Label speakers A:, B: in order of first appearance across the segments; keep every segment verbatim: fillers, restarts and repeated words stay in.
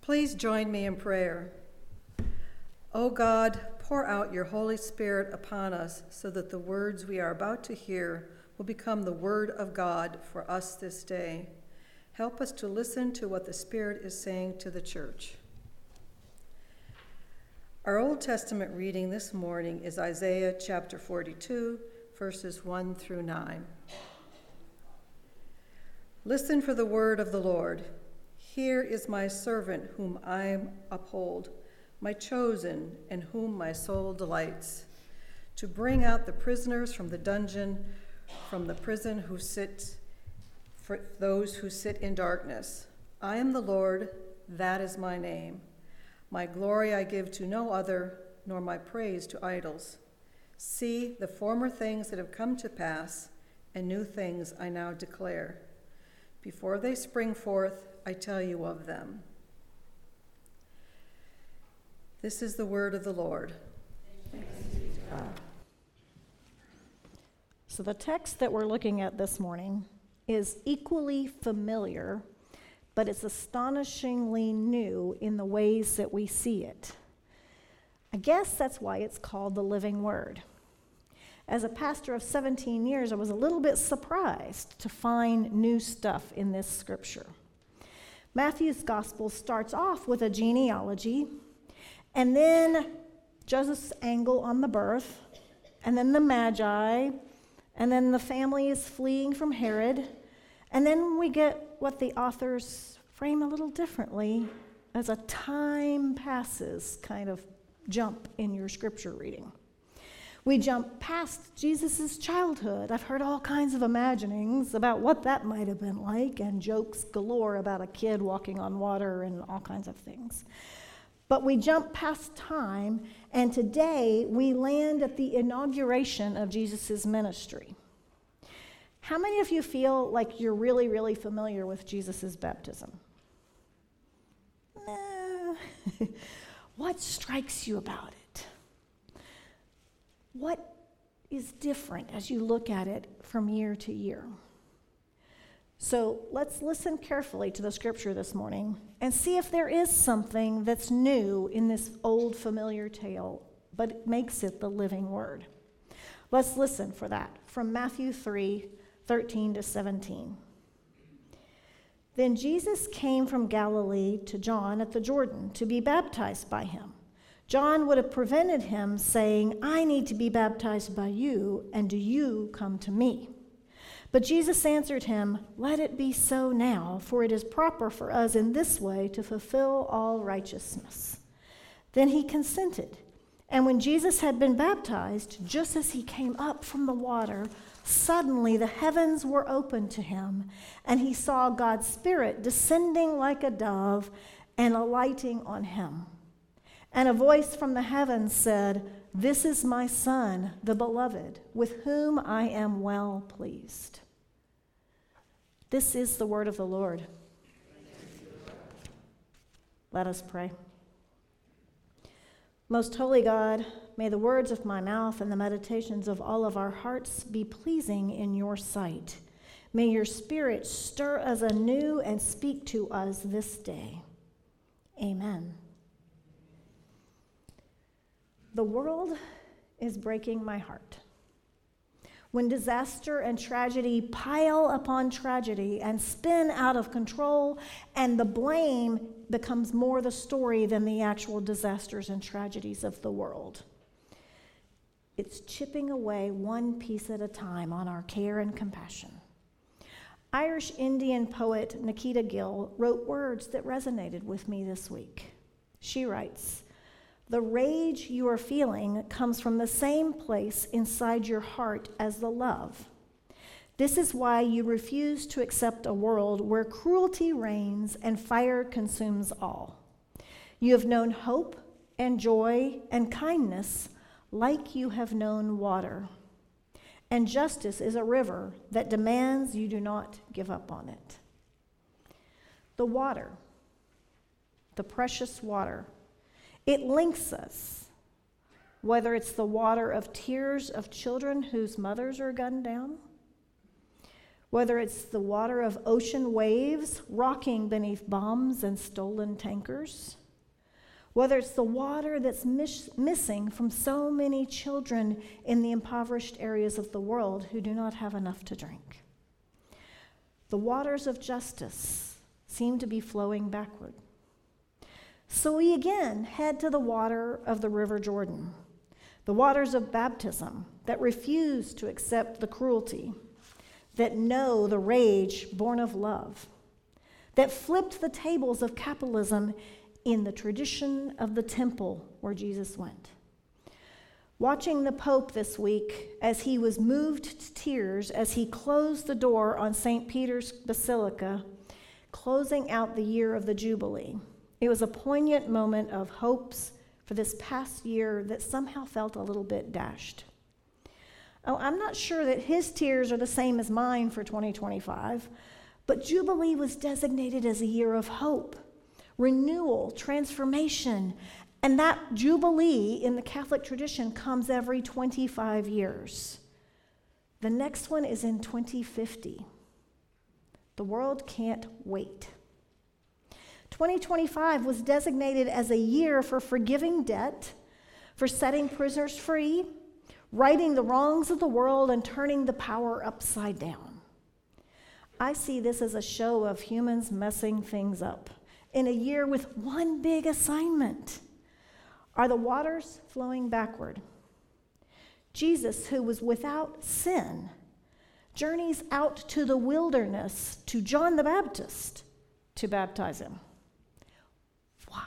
A: Please join me in prayer. O God, pour out your Holy Spirit upon us so that the words we are about to hear will become the word of God for us this day. Help us to listen to what the Spirit is saying to the church. Our Old Testament reading this morning is Isaiah chapter forty-two, verses one through nine. Listen for the word of the Lord. Here is my servant whom I uphold, my chosen, in whom my soul delights, to bring out the prisoners from the dungeon, from the prison who sit, for those who sit in darkness. I am the Lord, that is my name. My glory I give to no other, nor my praise to idols. See the former things that have come to pass, and new things I now declare. Before they spring forth, I tell you of them. This is the word of the Lord. Thanks be to God.
B: So the text that we're looking at this morning is equally familiar, but it's astonishingly new in the ways that we see it. I guess that's why it's called the Living Word. As a pastor of seventeen years, I was a little bit surprised to find new stuff in this scripture. Matthew's gospel starts off with a genealogy, and then Joseph's angle on the birth, and then the Magi, and then the family is fleeing from Herod, and then we get what the authors frame a little differently as a time passes kind of jump in your scripture reading. We jump past Jesus' childhood. I've heard all kinds of imaginings about what that might have been like, and jokes galore about a kid walking on water and all kinds of things. But we jump past time, and today we land at the inauguration of Jesus' ministry. How many of you feel like you're really, really familiar with Jesus' baptism? Nah. What strikes you about it? What is different as you look at it from year to year? So let's listen carefully to the scripture this morning and see if there is something that's new in this old familiar tale, but it makes it the living word. Let's listen for that from Matthew three, thirteen to seventeen. Then Jesus came from Galilee to John at the Jordan to be baptized by him. John would have prevented him, saying, I need to be baptized by you, and do you come to me? But Jesus answered him, Let it be so now, for it is proper for us in this way to fulfill all righteousness. Then he consented. And when Jesus had been baptized, just as he came up from the water, suddenly the heavens were opened to him, and he saw God's Spirit descending like a dove and alighting on him. And a voice from the heavens said, This is my Son, the beloved, with whom I am well pleased. This is the word of the Lord. Let us pray. Most holy God, may the words of my mouth and the meditations of all of our hearts be pleasing in your sight. May your Spirit stir us anew and speak to us this day. Amen. The world is breaking my heart. When disaster and tragedy pile upon tragedy and spin out of control, and the blame becomes more the story than the actual disasters and tragedies of the world. It's chipping away one piece at a time on our care and compassion. Irish Indian poet Nikita Gill wrote words that resonated with me this week. She writes, The rage you are feeling comes from the same place inside your heart as the love. This is why you refuse to accept a world where cruelty reigns and fire consumes all. You have known hope and joy and kindness like you have known water. And justice is a river that demands you do not give up on it. The water, the precious water, it links us, whether it's the water of tears of children whose mothers are gunned down, whether it's the water of ocean waves rocking beneath bombs and stolen tankers, whether it's the water that's mis- missing from so many children in the impoverished areas of the world who do not have enough to drink. The waters of justice seem to be flowing backward. So we again head to the water of the River Jordan, the waters of baptism that refuse to accept the cruelty, that know the rage born of love, that flipped the tables of capitalism in the tradition of the temple where Jesus went. Watching the Pope this week as he was moved to tears as he closed the door on Saint Peter's Basilica, closing out the year of the Jubilee. It was a poignant moment of hopes for this past year that somehow felt a little bit dashed. Oh, I'm not sure that his tears are the same as mine for twenty twenty-five, but Jubilee was designated as a year of hope, renewal, transformation, and that Jubilee in the Catholic tradition comes every twenty-five years. The next one is in twenty fifty. The world can't wait. twenty twenty-five was designated as a year for forgiving debt, for setting prisoners free, righting the wrongs of the world, and turning the power upside down. I see this as a show of humans messing things up in a year with one big assignment. Are the waters flowing backward? Jesus, who was without sin, journeys out to the wilderness to John the Baptist to baptize him. Why?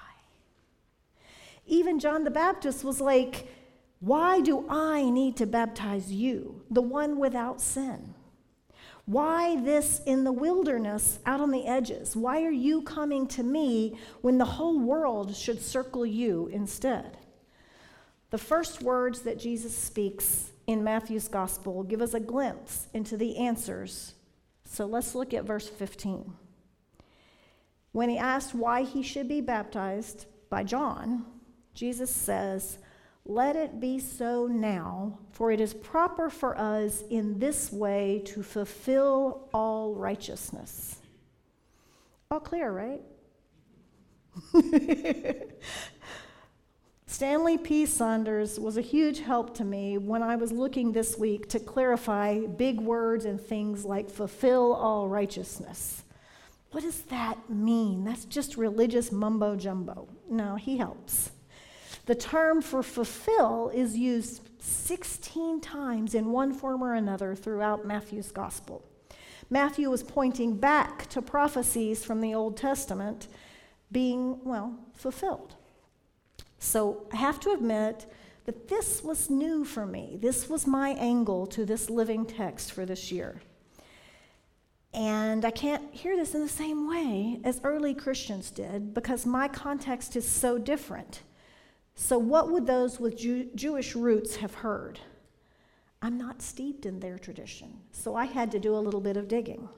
B: Even John the Baptist was like, why do I need to baptize you, the one without sin? Why this in the wilderness out on the edges? Why are you coming to me when the whole world should circle you instead? The first words that Jesus speaks in Matthew's gospel give us a glimpse into the answers. So let's look at verse fifteen. When he asked why he should be baptized by John, Jesus says, "Let it be so now, for it is proper for us in this way to fulfill all righteousness." All clear, right? Stanley P. Saunders was a huge help to me when I was looking this week to clarify big words and things like fulfill all righteousness. What does that mean? That's just religious mumbo jumbo. No, he helps. The term for fulfill is used sixteen times in one form or another throughout Matthew's gospel. Matthew was pointing back to prophecies from the Old Testament being, well, fulfilled. So I have to admit that this was new for me. This was my angle to this living text for this year. And I can't hear this in the same way as early Christians did because my context is so different. So what would those with Jew- Jewish roots have heard? I'm not steeped in their tradition, so I had to do a little bit of digging.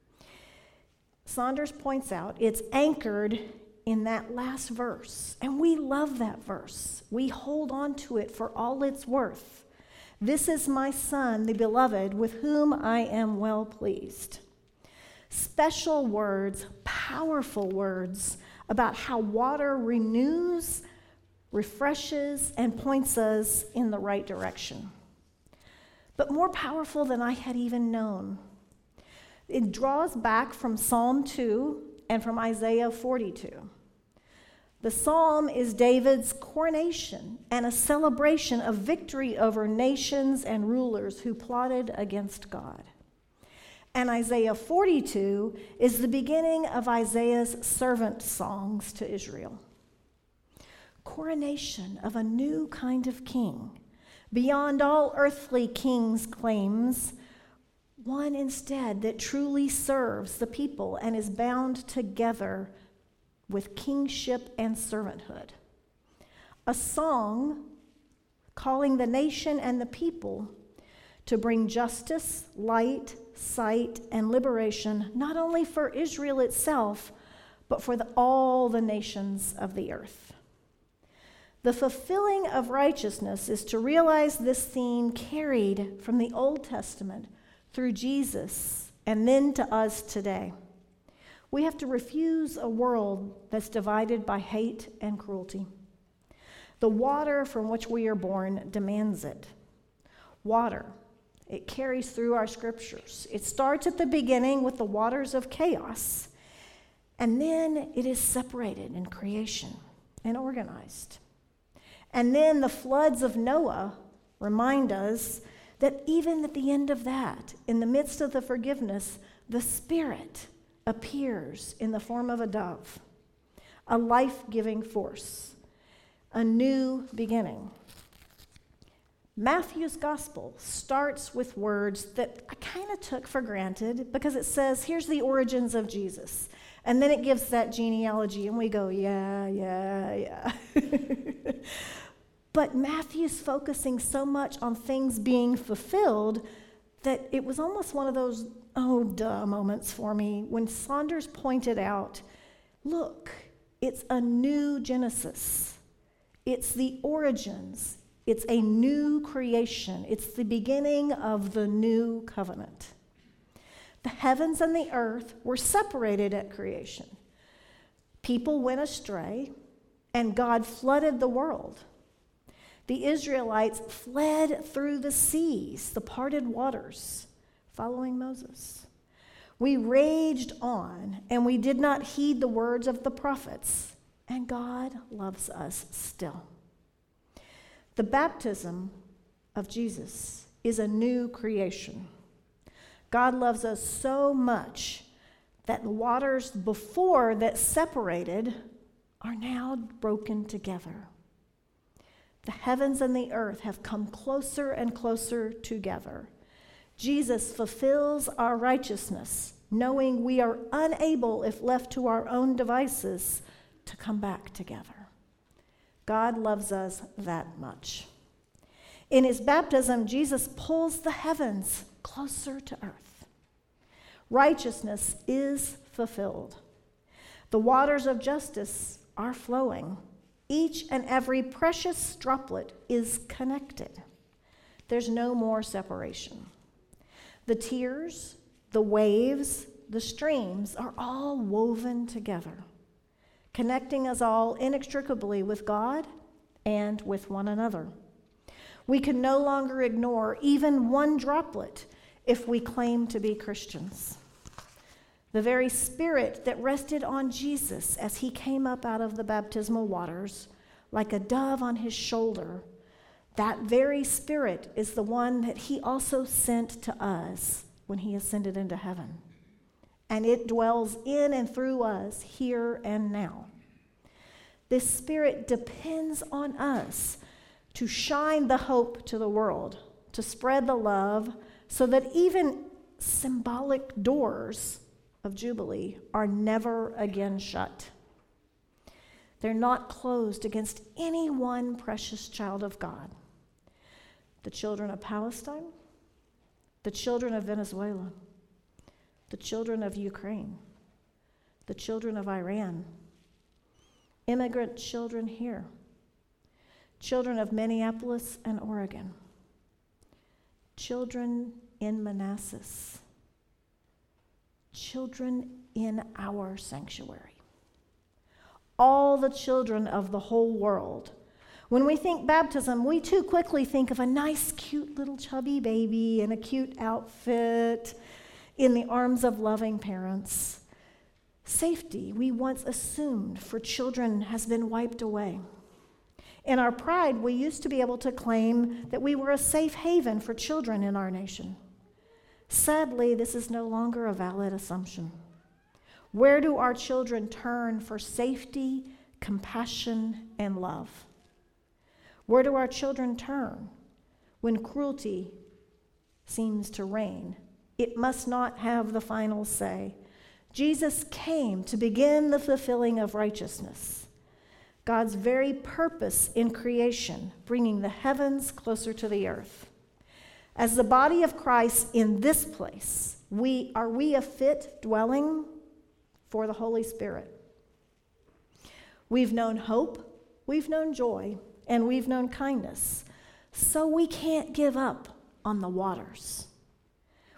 B: Saunders points out it's anchored in that last verse, and we love that verse. We hold on to it for all it's worth. "This is my son, the beloved, with whom I am well pleased." Special words, powerful words about how water renews, refreshes, and points us in the right direction. But more powerful than I had even known. It draws back from Psalm two and from Isaiah forty-two. The psalm is David's coronation and a celebration of victory over nations and rulers who plotted against God. And Isaiah forty-two is the beginning of Isaiah's servant songs to Israel. Coronation of a new kind of king, beyond all earthly kings' claims, one instead that truly serves the people and is bound together with kingship and servanthood. A song calling the nation and the people to bring justice, light, sight, and liberation, not only for Israel itself, but for the, all the nations of the earth. The fulfilling of righteousness is to realize this theme carried from the Old Testament through Jesus and then to us today. We have to refuse a world that's divided by hate and cruelty. The water from which we are born demands it. Water, it carries through our scriptures. It starts at the beginning with the waters of chaos, and then it is separated in creation and organized. And then the floods of Noah remind us that even at the end of that, in the midst of the forgiveness, the Spirit appears in the form of a dove, a life-giving force, a new beginning. Matthew's gospel starts with words that I kind of took for granted because it says, here's the origins of Jesus. And then it gives that genealogy, and we go, yeah, yeah, yeah. But Matthew's focusing so much on things being fulfilled that it was almost one of those oh, duh moments for me when Saunders pointed out, look, it's a new Genesis. It's the origins. It's a new creation. It's the beginning of the new covenant. The heavens and the earth were separated at creation. People went astray, and God flooded the world. The Israelites fled through the seas, the parted waters, following Moses. We raged on, and we did not heed the words of the prophets, and God loves us still. The baptism of Jesus is a new creation. God loves us so much that the waters before that separated are now broken together. The heavens and the earth have come closer and closer together. Jesus fulfills our righteousness, knowing we are unable, if left to our own devices, to come back together. God loves us that much. In his baptism, Jesus pulls the heavens closer to earth. Righteousness is fulfilled. The waters of justice are flowing. Each and every precious droplet is connected. There's no more separation. The tears, the waves, the streams are all woven together, connecting us all inextricably with God and with one another. We can no longer ignore even one droplet if we claim to be Christians. The very Spirit that rested on Jesus as he came up out of the baptismal waters, like a dove on his shoulder, that very Spirit is the one that he also sent to us when he ascended into heaven. And it dwells in and through us here and now. This Spirit depends on us to shine the hope to the world, to spread the love, so that even symbolic doors of Jubilee are never again shut. They're not closed against any one precious child of God. The children of Palestine, the children of Venezuela, the children of Ukraine, the children of Iran, immigrant children here, children of Minneapolis and Oregon, children in Manassas, children in our sanctuary, all the children of the whole world. When we think baptism, we too quickly think of a nice, cute little chubby baby in a cute outfit in the arms of loving parents. Safety we once assumed for children has been wiped away. In our pride, we used to be able to claim that we were a safe haven for children in our nation. Sadly, this is no longer a valid assumption. Where do our children turn for safety, compassion, and love? Where do our children turn when cruelty seems to reign? It must not have the final say. Jesus came to begin the fulfilling of righteousness, God's very purpose in creation, bringing the heavens closer to the earth. As the body of Christ in this place, we are we a fit dwelling for the Holy Spirit? We've known hope, we've known joy, and we've known kindness, so we can't give up on the waters.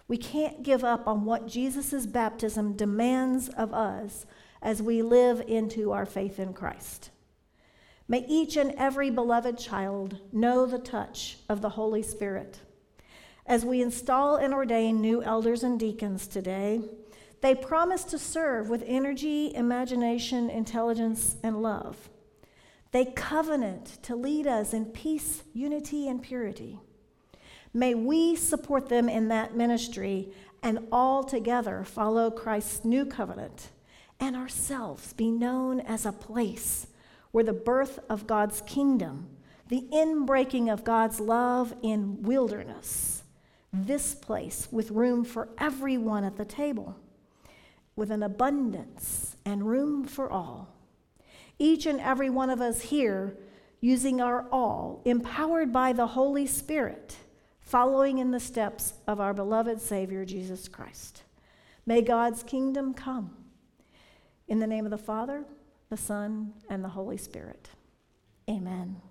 B: We can't give up on what Jesus' baptism demands of us as we live into our faith in Christ. May each and every beloved child know the touch of the Holy Spirit. As we install and ordain new elders and deacons today, they promise to serve with energy, imagination, intelligence, and love. They covenant to lead us in peace, unity, and purity. May we support them in that ministry and all together follow Christ's new covenant and ourselves be known as a place where the birth of God's kingdom, the inbreaking of God's love in wilderness, this place with room for everyone at the table, with an abundance and room for all. Each and every one of us here using our all, empowered by the Holy Spirit, following in the steps of our beloved Savior, Jesus Christ. May God's kingdom come. In the name of the Father, the Son, and the Holy Spirit. Amen.